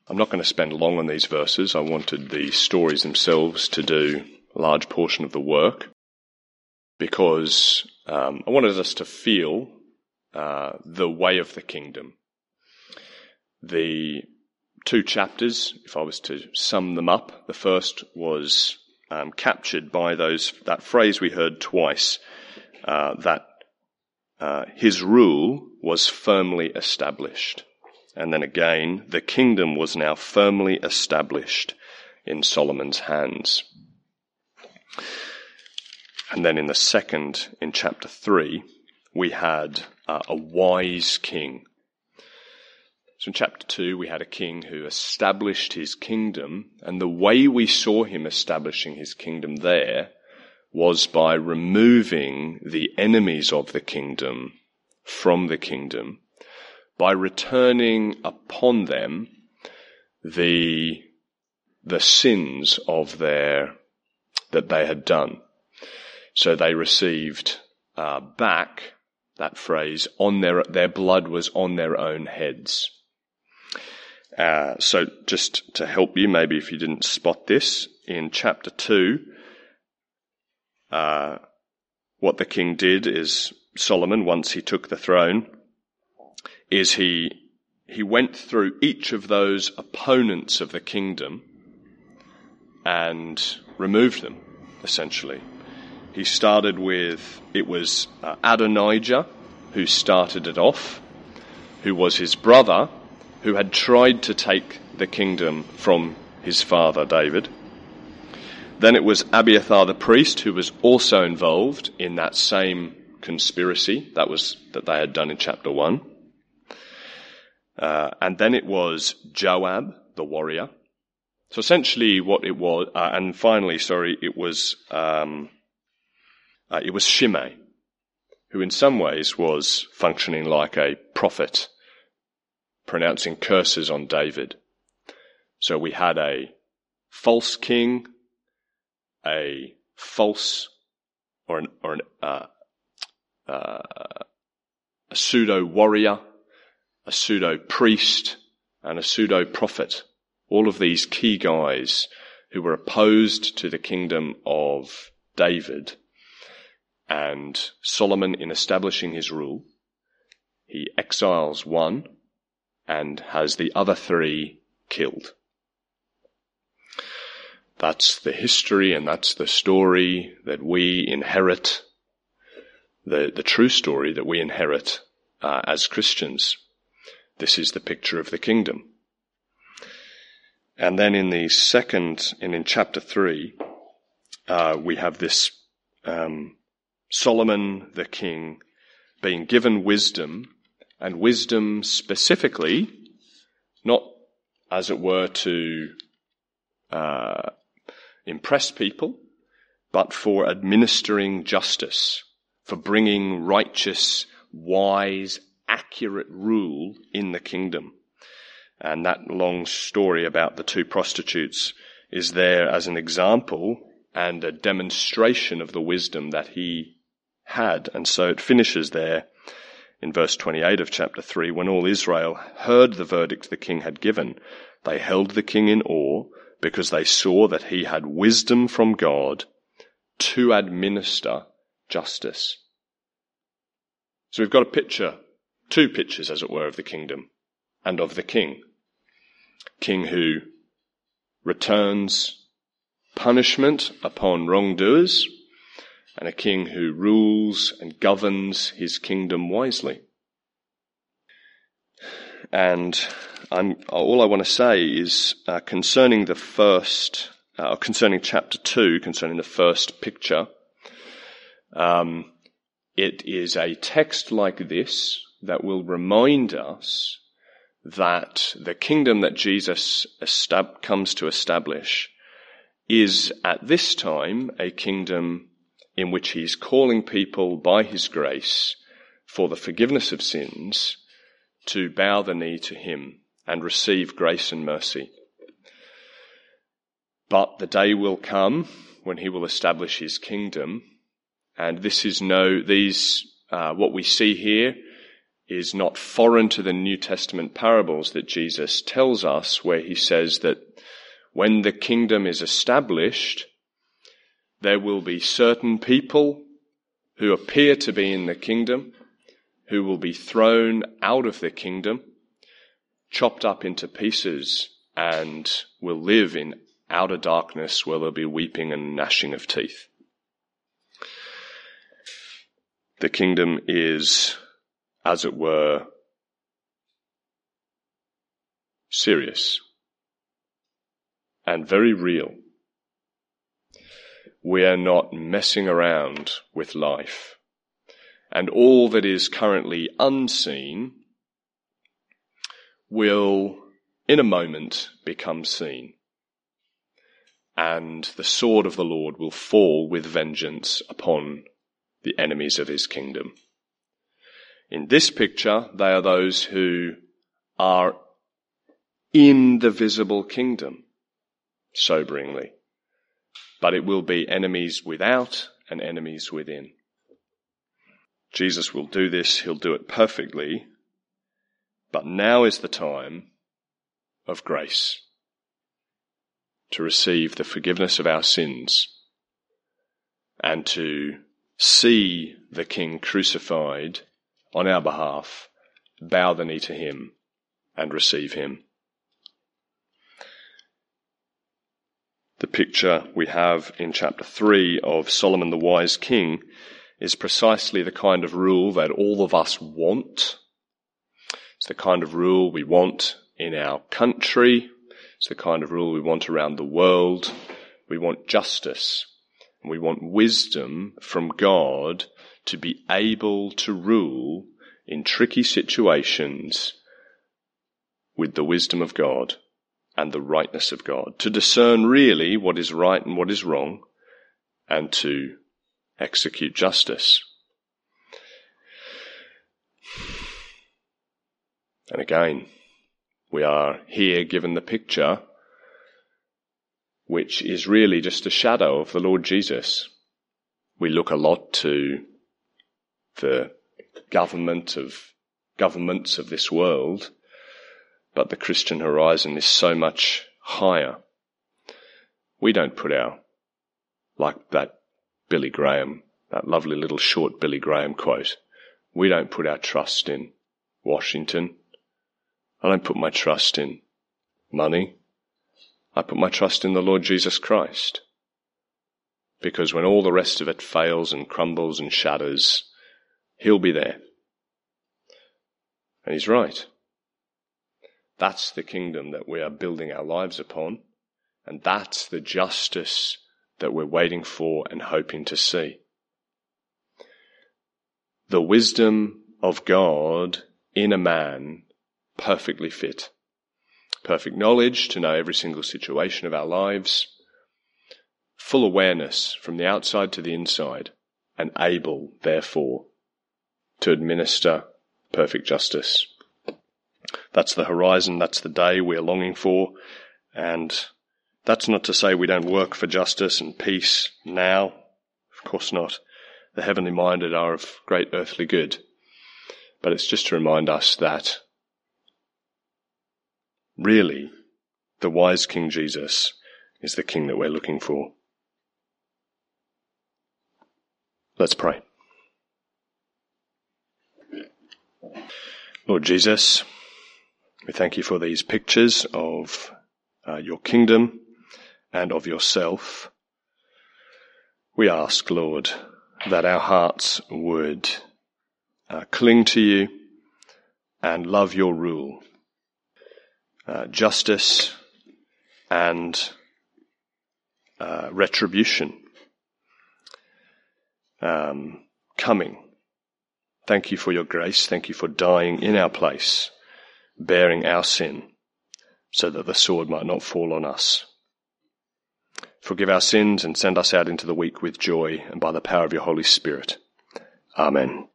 I'm not going to spend long on these verses. I wanted the stories themselves to do a large portion of the work because I wanted us to feel the way of the kingdom. The two chapters, if I was to sum them up, the first was captured by that phrase we heard twice, that his rule was firmly established. And then again, the kingdom was now firmly established in Solomon's hands. And then in the second, in chapter 3, we had a wise king. So in chapter 2, we had a king who established his kingdom, and the way we saw him establishing his kingdom there was by removing the enemies of the kingdom from the kingdom, by returning upon them the sins of that they had done. So they received back that phrase, on their blood was on their own heads. So just to help you, maybe if you didn't spot this, in chapter 2, what the king did is, Solomon, once he took the throne, is he went through each of those opponents of the kingdom and removed them, essentially. He started with, it was Adonijah who started it off, who was his brother, who had tried to take the kingdom from his father David. Then it was Abiathar the priest, who was also involved in that same conspiracy that they had done in chapter 1. And then it was Joab, the warrior. So essentially what it was, and finally, it was Shimei, who in some ways was functioning like a prophet, pronouncing curses on David. So we had a false king, a false, a pseudo warrior, a pseudo priest, and a pseudo prophet. All of these key guys who were opposed to the kingdom of David. And Solomon, in establishing his rule, he exiles one and has the other three killed. That's the history and that's the story that we inherit, the true story that we inherit as Christians. This is the picture of the kingdom. And then in chapter 3, we have this Solomon the king being given wisdom, and wisdom specifically, not as it were to impress people, but for administering justice, for bringing righteous, wise, accurate rule in the kingdom. And that long story about the two prostitutes is there as an example and a demonstration of the wisdom that he had. And so it finishes there in verse 28 of chapter 3. When all Israel heard the verdict the king had given, they held the king in awe because they saw that he had wisdom from God to administer justice. So we've got two pictures, as it were, of the kingdom and of the king. King who returns punishment upon wrongdoers, and a king who rules and governs his kingdom wisely. And all I want to say is concerning concerning chapter 2, concerning the first picture, it is a text like this that will remind us that the kingdom that Jesus comes to establish is at this time a kingdom in which he's calling people by his grace for the forgiveness of sins to bow the knee to him and receive grace and mercy. But the day will come when he will establish his kingdom, and this is what we see here is not foreign to the New Testament parables that Jesus tells us, where he says that when the kingdom is established, there will be certain people who appear to be in the kingdom, who will be thrown out of the kingdom, chopped up into pieces, and will live in outer darkness where there'll be weeping and gnashing of teeth. The kingdom is, as it were, serious and very real. We are not messing around with life. And all that is currently unseen will, in a moment, become seen. And the sword of the Lord will fall with vengeance upon the enemies of his kingdom. In this picture, they are those who are in the visible kingdom, soberingly. But it will be enemies without and enemies within. Jesus will do this, he'll do it perfectly, but now is the time of grace to receive the forgiveness of our sins and to see the King crucified on our behalf, bow the knee to him and receive him. The picture we have in chapter 3 of Solomon the wise king is precisely the kind of rule that all of us want. It's the kind of rule we want in our country. It's the kind of rule we want around the world. We want justice. And we want wisdom from God to be able to rule in tricky situations with the wisdom of God and the rightness of God, to discern really what is right and what is wrong, and to execute justice. And again, we are here given the picture, which is really just a shadow of the Lord Jesus. We look a lot to the governments of this world, but the Christian horizon is so much higher. We don't put like that Billy Graham, that lovely little short Billy Graham quote, we don't put our trust in Washington. I don't put my trust in money. I put my trust in the Lord Jesus Christ. Because when all the rest of it fails and crumbles and shatters, he'll be there. And he's right. That's the kingdom that we are building our lives upon, and that's the justice that we're waiting for and hoping to see. The wisdom of God in a man perfectly fit. Perfect knowledge to know every single situation of our lives, full awareness from the outside to the inside, and able, therefore, to administer perfect justice. That's the horizon, that's the day we're longing for, and that's not to say we don't work for justice and peace now. Of course not. The heavenly minded are of great earthly good. But it's just to remind us that really the wise King Jesus is the King that we're looking for. Let's pray. Lord Jesus, we thank you for these pictures of your kingdom and of yourself. We ask, Lord, that our hearts would cling to you and love your rule. Justice and retribution coming. Thank you for your grace. Thank you for dying in our place, bearing our sin, so that the sword might not fall on us. Forgive our sins and send us out into the week with joy and by the power of your Holy Spirit. Amen.